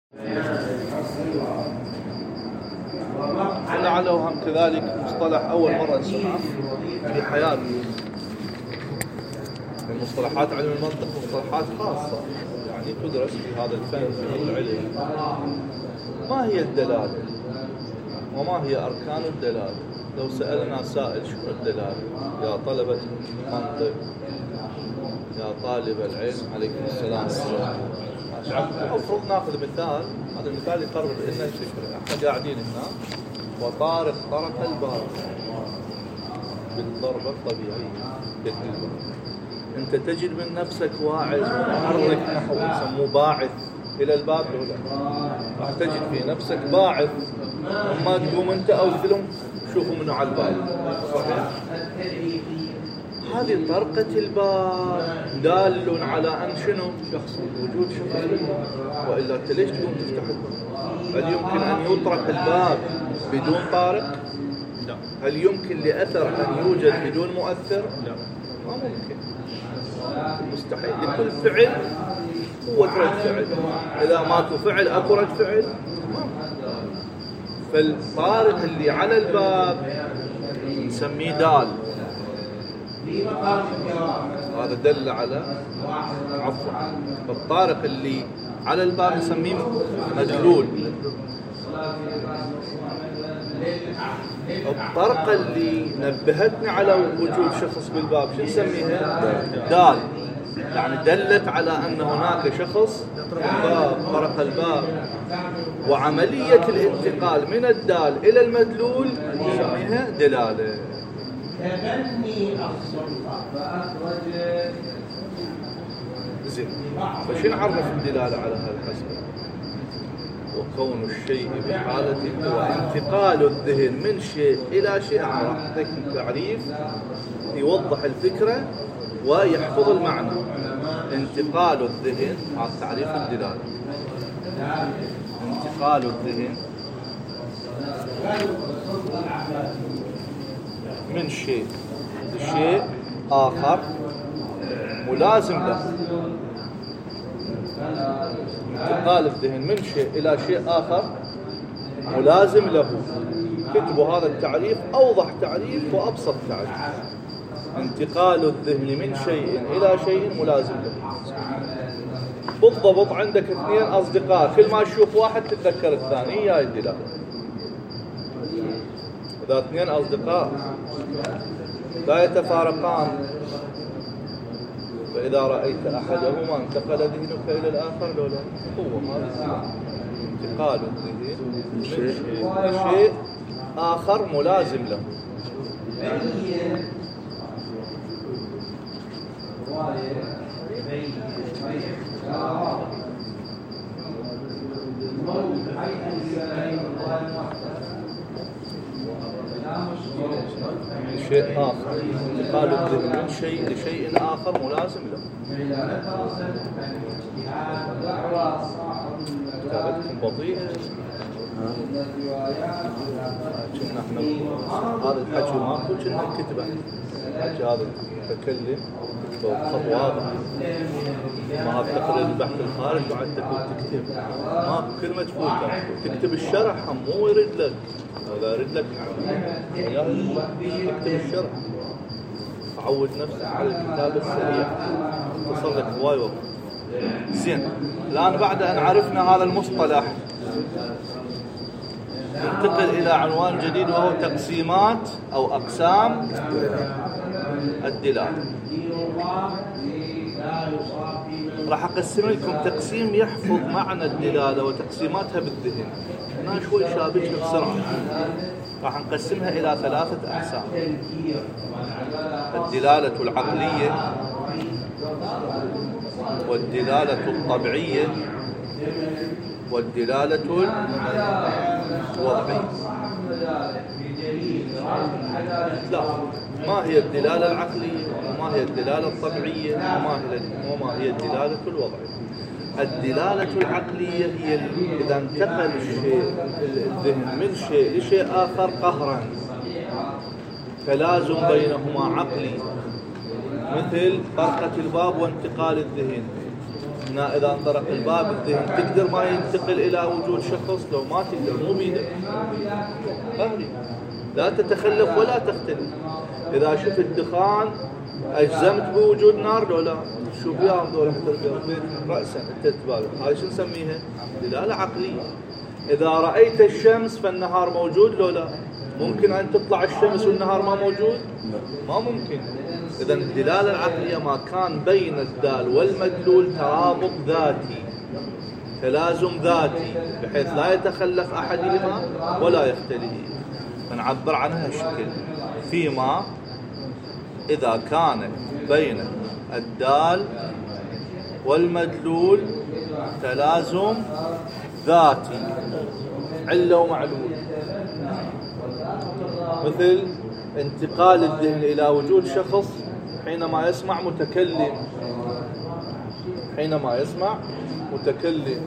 لعله هم كذلك مصطلح أول مرة نسمعه في حياتنا. المصطلحات علم المنطق مصطلحات خاصة يعني تدرس في هذا الفن في العلم. ما هي الدلالة؟ وما هي أركان الدلالة؟ لو سألنا سائل شنو الدلالة؟ يا طلبة المنطق، يا طالب العلم عليكم السلام ورحمة. أفرض ناخذ مثال، هذا المثال يقرب لنا الفكرة. احنا قاعدين هنا وطارق طرق الباب بالضربة الطبيعية بالقلب. أنت تجد من نفسك واعز ومحرك نحو يسموه باعث إلى الباب ولا راح تجد في نفسك باعث، وما تقوم أنت أو مثلهم شوفوا منه على الباب. صحيح؟ هذه طرقة الباب دال على أن شنو؟ شخص وجود شخص بالباب، وإلا أنت ليش تقوم تفتح الباب؟ هل يمكن أن يطرق الباب بدون طارق؟ لا. هل يمكن لأثر أن يوجد بدون مؤثر؟ لا. ما ممكن. مستحيل. لكل فعل قوة رد فعل. إذا ماكو فعل أكو رد فعل. فالطارق اللي على الباب نسميه دال. هذا دل على عفوا. فالطارق اللي على الباب نسميه مدلول. الطرقة اللي نبهتنا على وجود شخص بالباب شو نسميها؟ دال. يعني دلت على أن هناك شخص بالباب، طرق الباب. وعملية الانتقال من الدال إلى المدلول نسميها دلالة. زين. فش نعرف الدلالة على هذا الحسب؟ وكون الشيء بحالة هو انتقال الذهن من شيء إلى شيء. راح أعطيك تعريف يوضح الفكرة ويحفظ المعنى. انتقال الذهن، هذا تعريف الدلالة. انتقال الذهن من شيء لشيء آخر ملازم له. انتقال الذهن من شيء إلى شيء آخر ملازم له. كتبوا هذا التعريف أوضح تعريف وأبسط تعريف. انتقال الذهن من شيء إلى شيء ملازم له. بالضبط عندك اثنين أصدقاء، كل ما تشوف واحد تتذكر الثاني. يا الدلالة. إذا اثنين أصدقاء لا يتفارقان، فإذا رأيت أحدهما انتقل ذهنك إلى الآخر لولا هو. هذا انتقال الذهن من شيء لشيء آخر ملازم له. شيء آخر. انتقال الذهن من شيء لشيء آخر ملازم له. كتابتكم بطيئة. كنا احنا هذا الحكي ماكو كنا نكتبه. الحكي هذا تكلم بخط واضح. ما تقرأ البحث الخارج وعد تكتب. ماكو كلمة تفوتها. تكتب الشرح مو يرد لك. إذا يرد لك تكتب الشرح. عود نفسك على الكتابة السريعة. تصل لك هواي وقت. زين. الآن بعد أن عرفنا هذا المصطلح ننتقل إلى عنوان جديد وهو تقسيمات أو أقسام الدلالة. راح أقسم لكم تقسيم يحفظ معنى الدلالة وتقسيماتها بالذهن. هنا شوي شابكها بسرعة. راح نقسمها إلى ثلاثة أقسام: الدلالة العقلية، والدلالة الطبيعية، والدلالة الوضعية. لا، ما هي الدلالة العقلية، وما هي الدلالة الطبيعية، وما هي الدلالة الوضعية. الدلالة العقلية هي إذا انتقل الذهن من شيء لشيء آخر قهرا، تلازم بينهما عقلي، مثل طرقة الباب وانتقال الذهن. هنا إذا انطرق الباب الذهن تقدر ما ينتقل إلى وجود شخص، لو ما تقدر مو بيدك قهري، لا تتخلف ولا تختلف. إذا شفت دخان أجزمت بوجود نار لو لا؟ شوف ياهم دول رأسا أنت تبالغ، هاي شو نسميها؟ دلالة عقلية. إذا رأيت الشمس فالنهار موجود لو لا؟ ممكن أن تطلع الشمس والنهار ما موجود؟ ما ممكن. إذا الدلالة العقلية ما كان بين الدال والمدلول ترابط ذاتي، تلازم ذاتي، بحيث لا يتخلف أحدهما ولا يختلف، فنعبر عنها الشكل. فيما إذا كان بين الدال والمدلول تلازم ذاتي، علة ومعلول، مثل انتقال الذهن إلى وجود شخص حينما يسمع متكلم، حينما يسمع متكلم.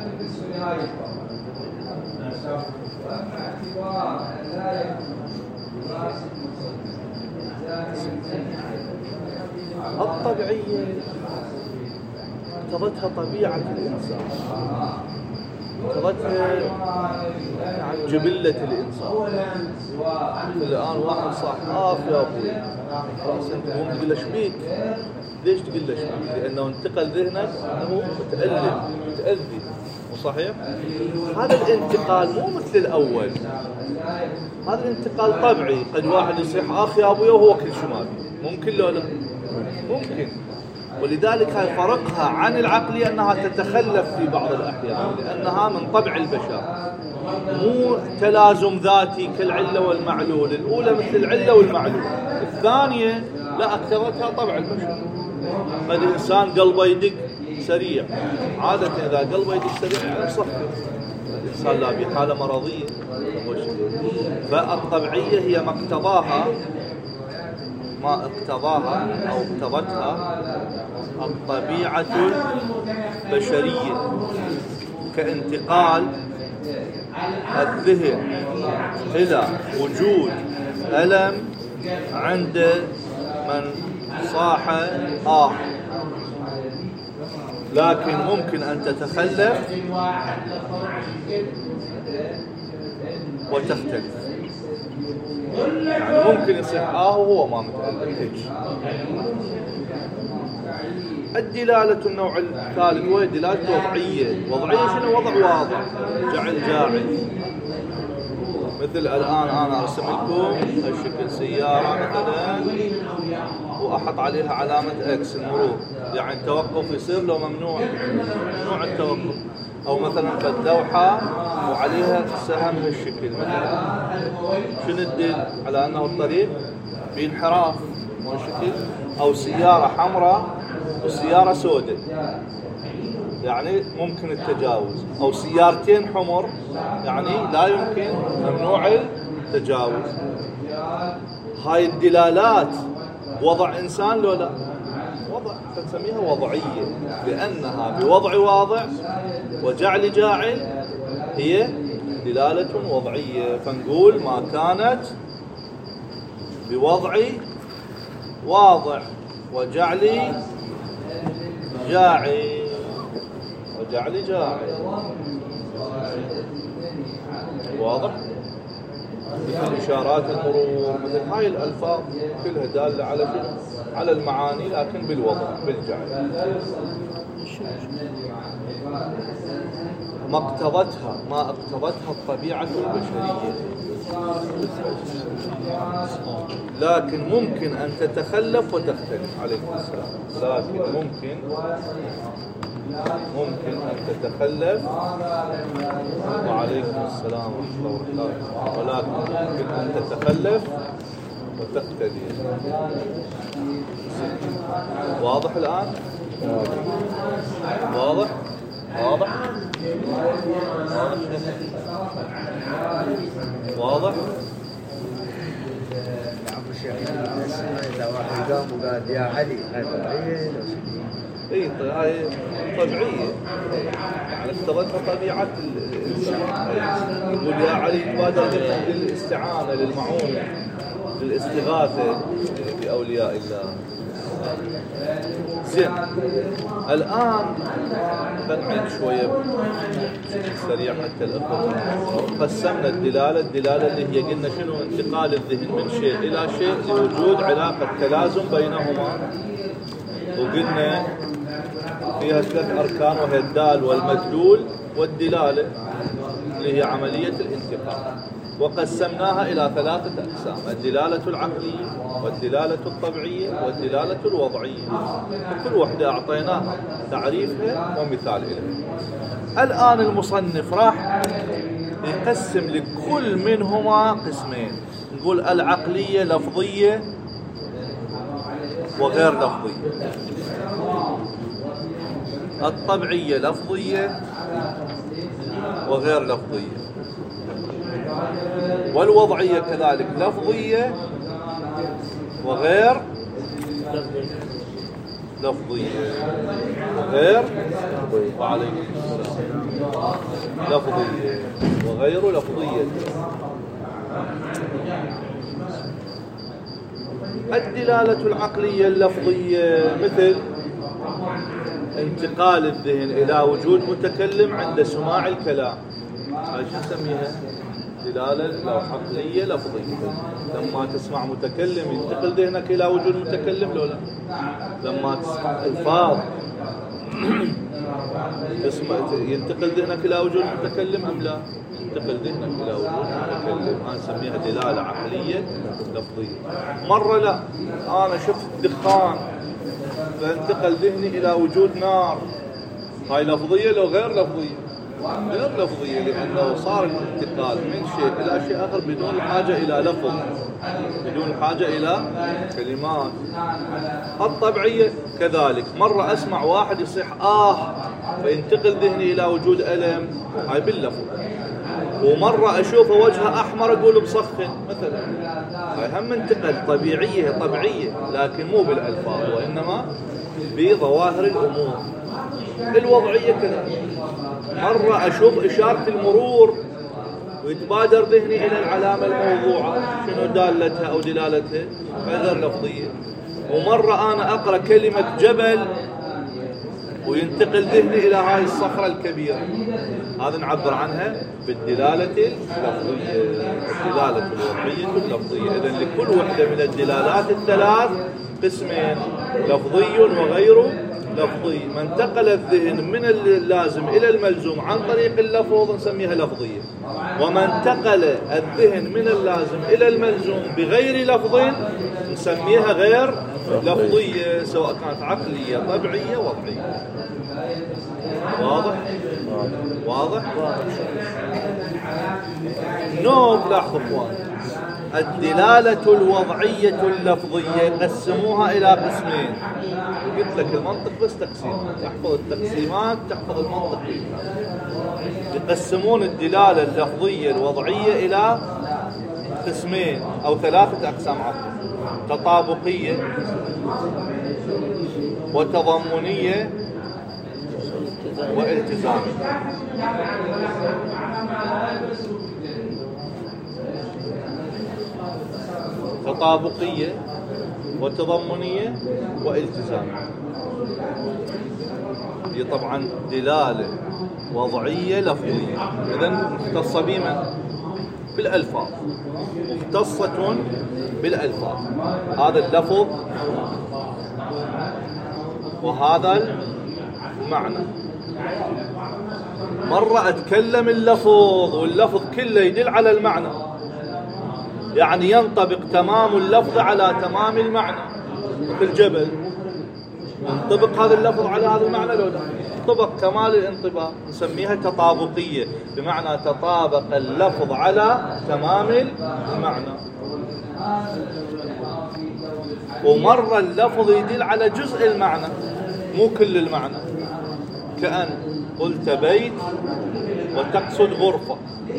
الطبيعية اقتضتها طبيعة الإنسان، اقتضتها يعني جبلة الإنسان. الآن واحد صاح يا أبوي رأسا تقوم تقول له شبيك؟ ليش تقول له شبيك؟ لأنه انتقل ذهنك أنه متألم متأذي، وصحيح؟ هذا الانتقال مو مثل الأول، هذا الانتقال طبيعي. قد واحد يصيح آخ يا أبوي وهو كل شيء ما فيه، ممكن لو لا؟ ممكن. ولذلك هاي فرقها عن العقلية أنها تتخلف في بعض الأحيان، لأنها من طبع البشر، مو تلازم ذاتي كالعلة والمعلول. الأولى مثل العلة والمعلول، الثانية لا أكثرتها طبع البشر. قد إنسان قلبه يدق سريع، عادة إذا قلبه يدق سريع يعني مصفر، الإنسان لا بحالة مرضية. فالطبيعية هي ما اقتضاها أو اقتضتها الطبيعة البشرية، كانتقال الذهن إلى وجود ألم عند من صاح لكن ممكن أن تتخلف وتختلف. يعني ممكن يصيح وهو ما متألم هيك. الدلالة النوع الثالث وهي دلالة وضعية. وضعية شنو؟ وضع واضح، جاعل. مثل الآن أنا أرسم لكم هالشكل سيارة مثلا وأحط عليها علامة إكس المرور، يعني التوقف يصير لو ممنوع التوقف. أو مثلا في اللوحة وعليها سهم هالشكل مثلا، شنو الدليل على أنه الطريق بانحراف هالشكل؟ أو سيارة حمراء وسيارة سوداء، يعني ممكن التجاوز. أو سيارتين حمر، يعني لا يمكن، ممنوع التجاوز. هاي الدلالات وضع إنسان لو لا؟ وضع، فنسميها وضعية، لأنها بوضع واضع وجعل جاعل هي دلالة وضعية. فنقول ما كانت بوضع واضع وجعل جاعل واضح؟ مثل إشارات المرور، مثل هاي الألفاظ كلها دالة على شنو؟ على المعاني، لكن بالوضع بالجعل. ما اقتضتها الطبيعة البشرية، لكن ممكن أن تتخلف وتختلف. عليكم السلام. لكن ممكن أن تتخلف. وعليكم السلام ورحمة الله وبركاته. ولكن ممكن أن تتخلف وتختلف. واضح الآن؟ واضح؟ واضح؟ إذا واحد قام وقال يا علي هذا اي هاي طبيعية، يعني اقتضتها طبيعة الإنسان. يقول يا علي تبادر للاستعانة، للمعونة، للاستغاثة بأولياء الله. زين. الآن بنعيد شوية سريع حتى الأخوة. قسمنا الدلالة اللي هي قلنا شنو؟ انتقال الذهن من شيء إلى شيء لوجود علاقة تلازم بينهما، وقلنا فيها 3 أركان وهي الدال والمدلول والدلالة اللي هي عملية الانتقال، وقسمناها إلى 3 أقسام: الدلالة العقلية والدلالة الطبيعية والدلالة الوضعية، وكل واحدة أعطيناها تعريفها ومثال لها. الآن المصنف راح يقسم لكل منهما قسمين، نقول العقلية لفظية وغير لفظية، الطبيعية لفظية وغير لفظية، والوضعية كذلك لفظية وغير لفظية وغير وعليكم السلام لفظية وغير لفظية. الدلالة العقلية اللفظية مثل انتقال الذهن إلى وجود متكلم عند سماع الكلام، هاي شو نسميها؟ دلالة عقلية لفظية. لما تسمع متكلم ينتقل ذهنك إلى وجود متكلم لو لا؟ لما تسمع ألفاظ ينتقل ذهنك إلى وجود متكلم أم لا؟ ينتقل ذهنك إلى وجود متكلم، هاي نسميها دلالة عقلية لفظية. مرة لا، أنا شفت دخان فانتقل ذهني إلى وجود نار، هاي لفظية لو غير لفظية؟ غير لفظية، لأنه صار الانتقال من شيء إلى شيء آخر بدون الحاجة إلى لفظ، بدون الحاجة إلى كلمات. الطبيعية كذلك، مرة أسمع واحد يصيح فينتقل ذهني إلى وجود ألم، هاي باللفظ. ومرة أشوفه وجهه أحمر أقول بصخن مثلا، هاي هم انتقل طبيعية لكن مو بالألفاظ وإنما بظواهر الأمور. الوضعية كذلك، مرة أشوف إشارة المرور ويتبادر ذهني إلى العلامة الموضوعة شنو دالتها أو دلالتها، غير لفظية. ومرة أنا أقرأ كلمة جبل وينتقل ذهني إلى هاي الصخرة الكبيرة، هذا نعبر عنها بالدلالة اللفظية. الدلالة الوضعية اللفظية. إذن لكل وحدة من الدلالات الثلاث قسمين: لفظي وغير لفظي. ما انتقل الذهن من اللازم إلى الملزوم عن طريق اللفظ نسميها لفظية، وما انتقل الذهن من اللازم إلى الملزوم بغير لفظ نسميها غير لفظية، سواء كانت عقلية طبيعية وضعية. واضح؟ نوب لاحظوا اخوان، الدلالة الوضعية اللفظية قسموها إلى قسمين. قلت لك المنطق بس تقسيم، تحفظ التقسيمات تحفظ المنطق. يقسمون الدلالة اللفظية الوضعية إلى قسمين أو 3 أقسام عفوا: تطابقية وتضمنية والتزامية. تطابقية وتضمنية والتزامية. هي طبعا دلالة وضعية لفظية، إذن مختصة بمن؟ بالألفاظ، مختصة بالألفاظ. هذا اللفظ وهذا المعنى. مرة أتكلم اللفظ واللفظ كله يدل على المعنى، يعني ينطبق تمام اللفظ على تمام المعنى. مثل جبل، ينطبق هذا اللفظ على هذا المعنى لو لا؟ ينطبق كمال الانطباق، نسميها تطابقية، بمعنى تطابق اللفظ على تمام المعنى. ومرة اللفظ يدل على جزء المعنى مو كل المعنى، كأن قلت بيت وتقصد غرفة،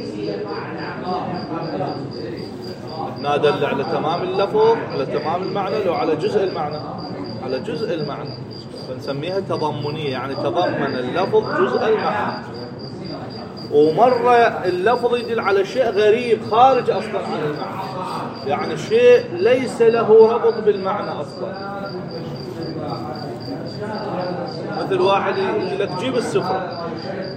هنا دل على تمام اللفظ على تمام المعنى لو على جزء المعنى، على جزء المعنى، فنسميها تضمنية، يعني تضمن اللفظ جزء المعنى. ومرة اللفظ يدل على شيء غريب خارج أصلا عن المعنى، يعني شيء ليس له ربط بالمعنى أصلا. مثل واحد يقول لك جيب السفرة،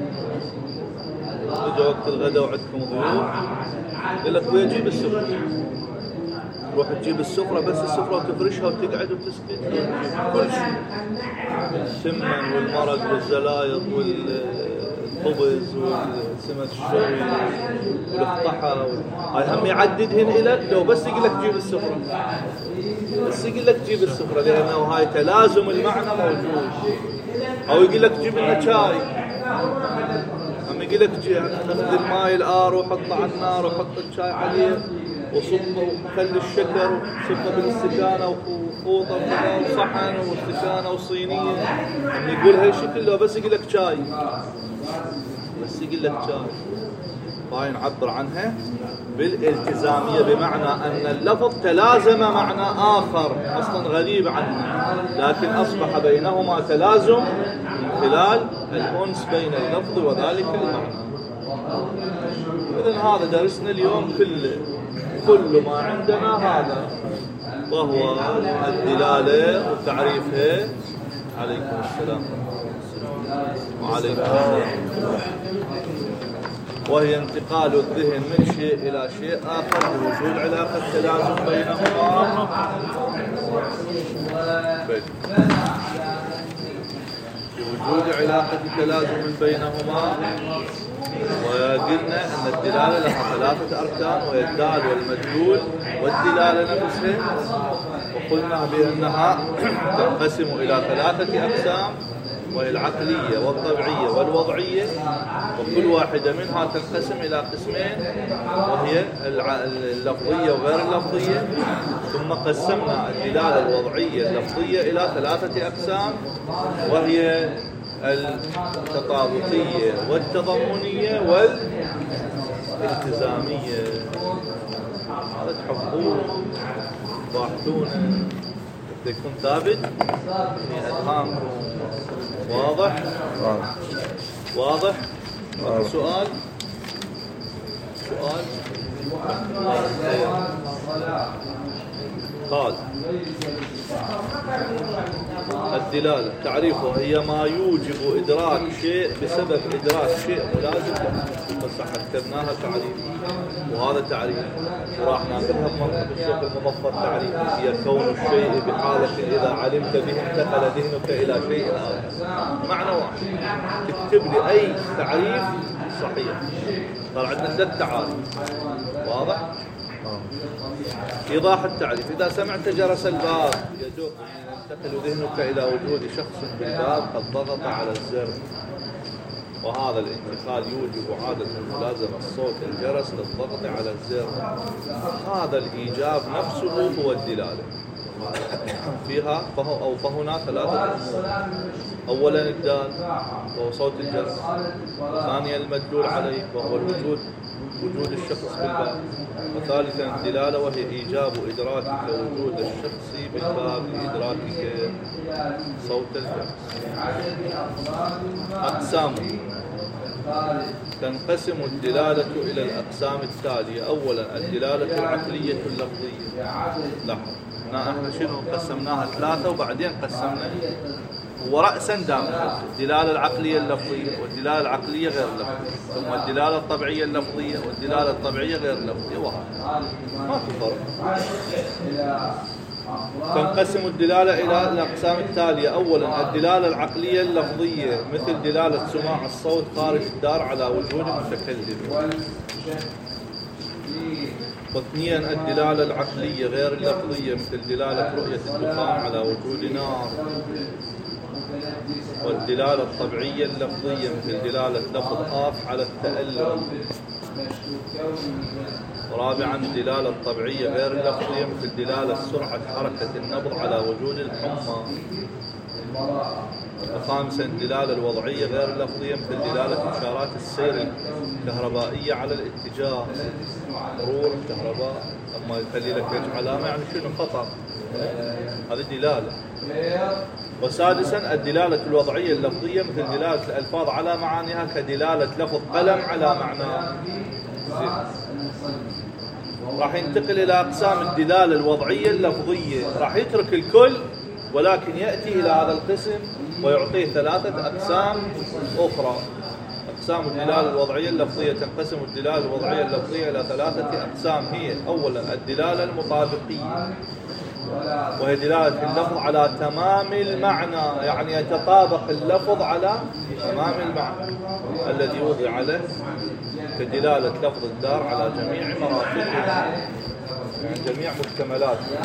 يجي وقت الغداء وعندكم ضيوف يقول لك ويا جيب السفرة، تروح تجيب السفرة بس السفرة وتفرشها وتقعد وتسكت، كل شيء السمن والمرق والزلايط والخبز والسمك الشوي والفطحة هاي هم يعددهن لك لو بس يقول لك جيب السفرة، بس يقول لك جيب السفرة لأنه هاي تلازم المعنى موجود. أو يقول لك جيب لنا شاي، هم يقول لك خذ الماء الآر وحطه على النار وحط الشاي عليه وصبه وخلي الشكر وصبه بالاستكانة وفوطة وصحن واستكانة وصينية، هم يقول هالشكل لو بس يقول لك شاي، بس يقول لك شاي. فهاي نعبر عنها بالالتزامية، بمعنى أن اللفظ تلازم معنى آخر أصلا غريب عنه، لكن أصبح بينهما تلازم من خلال الأنس بين اللفظ وذلك المعنى. إذن هذا درسنا اليوم كل ما عندنا هذا، وهو الدلالة وتعريفها. عليكم السلام. وعليكم السلام. وهي انتقال الذهن من شيء إلى شيء آخر بوجود علاقة تلازم بينهما. بوجود علاقة تلازم بينهما. وقلنا أن الدلالة لها 3 أركان، وهي الدال والمدلول والدلالة نفسها، وقلنا بأنها تنقسم إلى 3 أقسام، وهي العقلية والطبيعية والوضعية، وكل واحدة منها تنقسم إلى قسمين، وهي اللفظية وغير اللفظية. ثم قسمنا الدلالة الوضعية اللفظية إلى 3 أقسام، وهي التطابقية والتضمنية والالتزامية. هذا تحفظوه تباحثونه يكون ثابت في أذهانكم. واضح؟ سؤال قال الدلالة تعريفها هي ما يوجب إدراك شيء بسبب إدراك شيء ملازم له. بس كتبناها تعريف، وهذا تعريف وراح ناخذها بمرتبة الشيخ المظفر. تعريف هي كون الشيء بحالة إذا علمت به انتقل ذهنك إلى شيء آخر. معنى واحد، تكتب لي أي تعريف صحيح. صار عندنا 3 تعاريف. واضح؟ إيضاح التعريف: إذا سمعت جرس الباب يدق ينتقل ذهنك إلى وجود شخص بالباب قد ضغط على الزر، وهذا الانتقال يوجب عادة ملازمة صوت الجرس للضغط على الزر. هذا الإيجاب نفسه هو الدلالة فيها، فهنا 3 أمور: أولا الدال وهو صوت الجرس، ثانيا المدلول عليه وهو وجود الشخص بالباب، وثالثا الدلالة وهي إيجاب إدراكك وجود الشخص بالباب لإدراكك صوت الجرس. أقسام: تنقسم الدلالة إلى الأقسام التالية: أولا الدلالة العقلية اللفظية. لاحظ احنا شنو قسمناها 3 وبعدين قسمنا ورأسا دائما الدلالة العقلية اللفظية والدلالة العقلية غير اللفظية، ثم الدلالة الطبيعية اللفظية والدلالة الطبيعية غير اللفظية، وهكذا ما في فرق. تنقسم الدلالة إلى الأقسام التالية: أولا الدلالة العقلية اللفظية مثل دلالة سماع الصوت خارج الدار على وجود المتكلم. واثنيا الدلالة العقلية غير اللفظية مثل دلالة رؤية الدخان على وجود نار. والدلالة الطبيعية اللفظية مثل دلالة لفظ آف على التألم. رابعا الدلالة الطبيعية غير اللفظية مثل دلالة سرعة حركة النبض على وجود الحمى. وخامسا الدلالة الوضعية غير اللفظية مثل دلالة إشارات السير الكهربائية على الاتجاه، مرور الكهرباء لما يخلي لك علامة يعني شنو خطر، هذه دلالة. وسادسا الدلالة الوضعية اللفظية مثل دلالة الألفاظ على معانيها كدلالة لفظ قلم على معناه. راح ينتقل إلى أقسام الدلالة الوضعية اللفظية، راح يترك الكل ولكن يأتي إلى هذا القسم ويعطيه 3 أقسام أخرى. أقسام الدلالة الوضعية اللفظية، تنقسم الدلالة الوضعية اللفظية إلى 3 أقسام، هي أولا الدلالة المطابقية، وهي دلالة اللفظ على تمام المعنى، يعني يتطابق اللفظ على تمام المعنى الذي وضع له، كدلالة لفظ الدار على جميع مراتبه، جميع مكتملاته.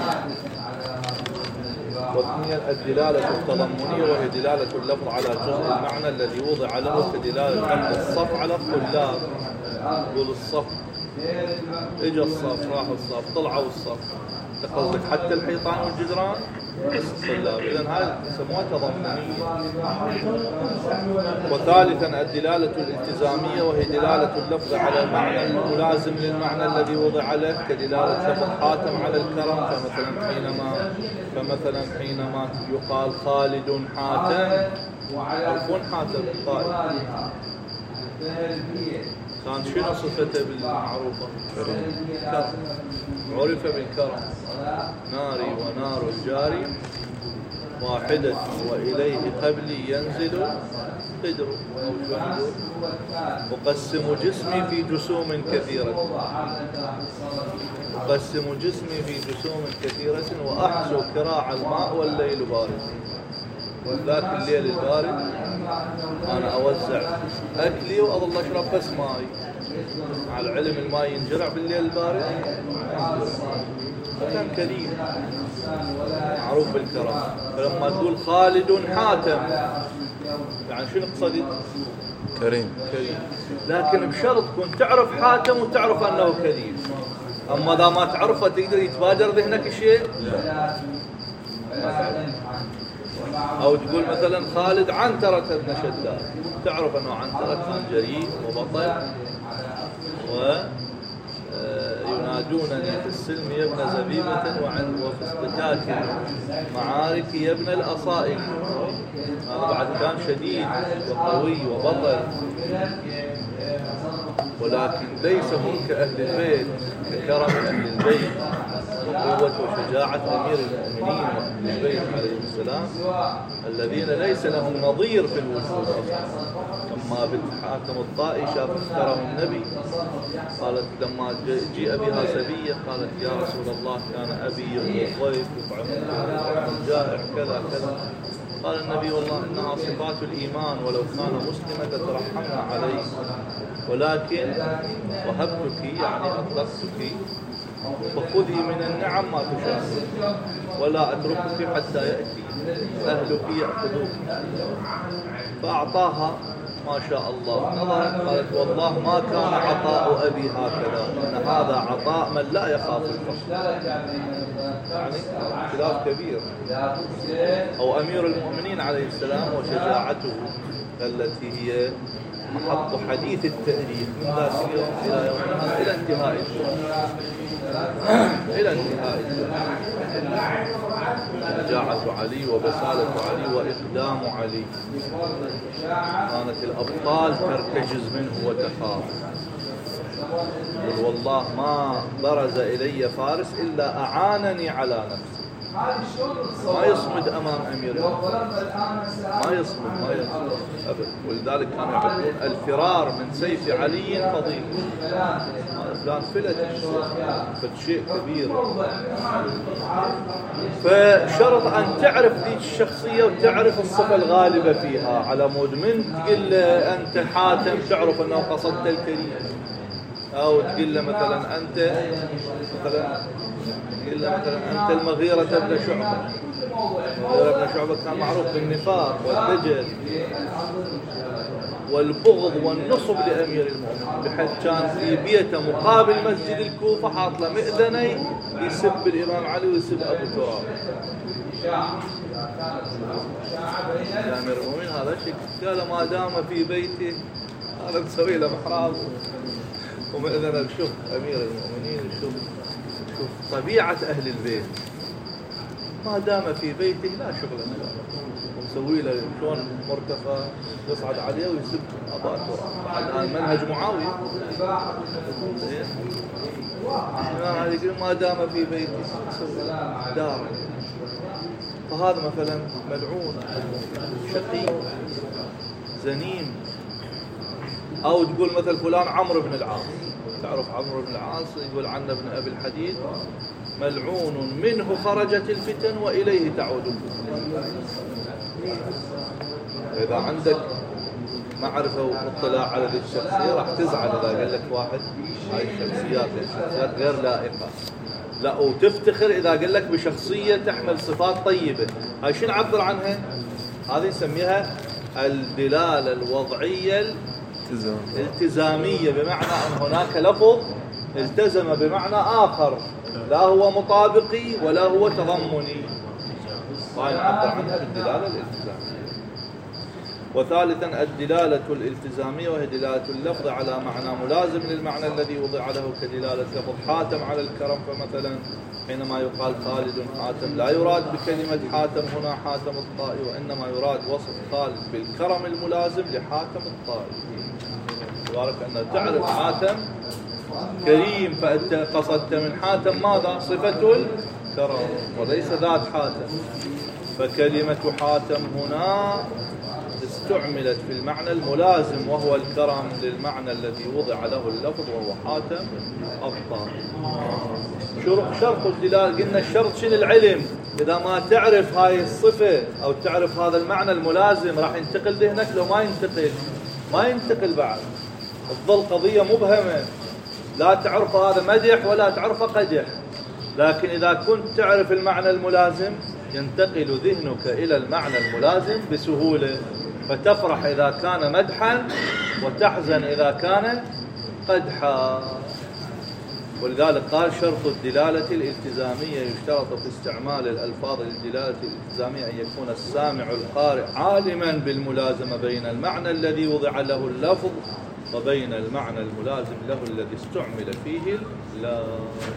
والثانية الدلالة التضمنية، وهي دلالة اللفظ على جزء المعنى الذي وضع له، كدلالة لفظ الصف على الطلاب. يقول الصف، اجى الصف، راح الصف، طلعوا الصف، قصدك حتى الحيطان والجدران بس الطلاب، إذن هذه يسموها تضمنية. وثالثا الدلالة الالتزامية، وهي دلالة اللفظ على المعنى الملازم للمعنى الذي وضع له، كدلالة لفظ حاتم على الكرم، فمثلا حينما يقال خالد حاتم، يعرفون حاتم القائد كان شنو صفته بالمعروفة؟ كرم، عرف بالكرم. ناري ونار الجاري واحدة وإليه قبلي ينزل قدر. أقسم جسمي في جسوم كثيرة، أقسم جسمي في جسوم كثيرة، وأحزو كراع الماء والليل بارد. وذاك الليل البارد أنا أوزع أكلي وأظل أشرب بس ماي، على العلم الماء ينجرع بالليل البارد. فكان كريم معروف بالكرم. فلما تقول خالد حاتم يعني شنو قصدي؟ كريم. لكن بشرط تكون تعرف حاتم وتعرف أنه كريم. أما إذا ما تعرفه تقدر يتبادر ذهنك شيء؟ أو تقول مثلا خالد عنترة بن شداد، تعرف أنه عنترة كان جريء وبطل، وينادونني في السلم يا ابن زبيبة، وفي اصطكاك معارك يا ابن الأصائل. هذا بعد كان شديد وقوي وبطل، ولكن ليس هم كأهل البيت، ككرم أهل البيت وقوة وشجاعة أمير المؤمنين وأهل البيت عليه السلام، الذين ليس لهم نظير في الوجود أصلا. لما بنت حاتم الطائي شافت كرم النبي، قالت لما جيء بها سبية قالت يا رسول الله كان أبي يؤم الضيف يطعم الجائع كذا كذا. قال النبي والله إنها صفات الإيمان، ولو كان مسلما لترحمنا عليه، ولكن وهبتك يعني أطلقتك، فخذي من النعم ما تشاء، ولا أتركك حتى يأتي أهلك يأخذوك. فأعطاها ما شاء الله. نظرت قالت والله ما كان عطاء أبي هكذا، إن هذا عطاء من لا يخاف الفقر. يعني خلاف كبير. أو أمير المؤمنين عليه السلام وشجاعته التي هي محط حديث التاريخ من ذاك اليوم إلى يومنا إلى انتهاء شجاعة علي وبسالة علي وإقدام علي. كانت الأبطال ترتجز منه وتخاف. يقول والله ما برز إلي فارس إلا أعانني على نفسي. ما يصمد أمام أمير ما يصمد أبدا. ولذلك كانوا يقولون الفرار من سيف علي فضيل. فلان فلت شيء كبير. فشرط أن تعرف ذيك الشخصية وتعرف الصفة الغالبة فيها، على مود من تقول أنت حاتم تعرف أنه قصدت الكريم، أو تقول له مثلا أنت المغيرة بن شعبة. المغيرة بن شعبة كان معروف بالنفاق والدجل والبغض والنصب لأمير المؤمنين، بحيث كان في بيته مقابل مسجد الكوفة حاط له مئذني يسب الإمام علي ويسب أبو تراب. أمير المؤمنين هذا شيء قال ما دام في بيته هذا مسوي له محراب ومئذنه. شوف أمير المؤمنين، شوف طبيعة أهل البيت، ما دام في بيته لا شغل له، ومسوي له شلون مرتفع يصعد عليه ويسب أبا تراب. الآن منهج معاوية. هذا يقول ما دام في بيته دار. فهذا مثلا ملعون، شقي، زنيم. أو تقول مثل فلان عمرو بن العاص، تعرف عمرو بن العاص يقول عنه ابن أبي الحديد ملعون منه خرجت الفتن وإليه تعود الفتن. إذا عندك معرفة واطلاع على ذي الشخصية راح تزعل إذا قال لك واحد هاي الشخصيات غير لائقة، لا، وتفتخر إذا قال لك بشخصية تحمل صفات طيبة. هاي شو نعبر عنها؟ هذه نسميها الدلالة الوضعية الالتزامية، بمعنى أن هناك لفظ التزم بمعنى آخر، لا هو مطابقي ولا هو تضمني، هاي نعبر عنها بالدلالة الالتزامية. وثالثا الدلالة الالتزامية، وهي دلالة اللفظ على معنى ملازم للمعنى الذي وضع له، كدلالة لفظ حاتم على الكرم. فمثلا حينما يقال خالد حاتم لا يراد بكلمة حاتم هنا حاتم الطائي، وإنما يراد وصف خالد بالكرم الملازم لحاتم الطائي. يبارك أن تعرف حاتم كريم، فأنت قصدت من حاتم ماذا؟ صفة الكرم وليس ذات حاتم. فكلمة حاتم هنا استعملت في المعنى الملازم وهو الكرم للمعنى الذي وضع له اللفظ وهو حاتم الطائي. شرط الدلالة، قلنا الشرط شنو؟ العلم. إذا ما تعرف هاي الصفة أو تعرف هذا المعنى الملازم راح ينتقل ذهنك، لو ما ينتقل بعد، تظل قضية مبهمة، لا تعرف هذا مدح ولا تعرف قدح. لكن إذا كنت تعرف المعنى الملازم ينتقل ذهنك إلى المعنى الملازم بسهولة، فتفرح إذا كان مدحا وتحزن إذا كان قدحا. ولذلك قال شرط الدلالة الالتزامية يشترط في استعمال الألفاظ للدلالة الالتزامية أن يكون السامع القارئ عالما بالملازمة بين المعنى الذي وضع له اللفظ وبين المعنى الملازم له الذي استعمل فيه اللفظ.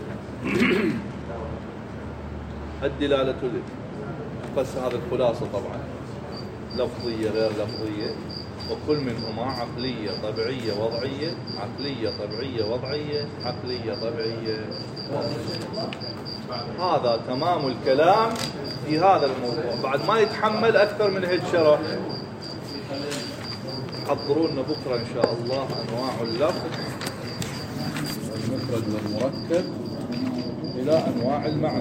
الدلالة بس هذا الخلاصة طبعا، لفظية غير لفظية، وكل منهما عقلية طبيعية وضعية، عقلية طبيعية وضعية، عقلية طبيعية وضعية. هذا تمام الكلام في هذا الموضوع، بعد ما يتحمل أكثر من هيك شرح. حضرونا بكرة إن شاء الله أنواع اللفظ المفرد والمركب إلى أنواع المعنى.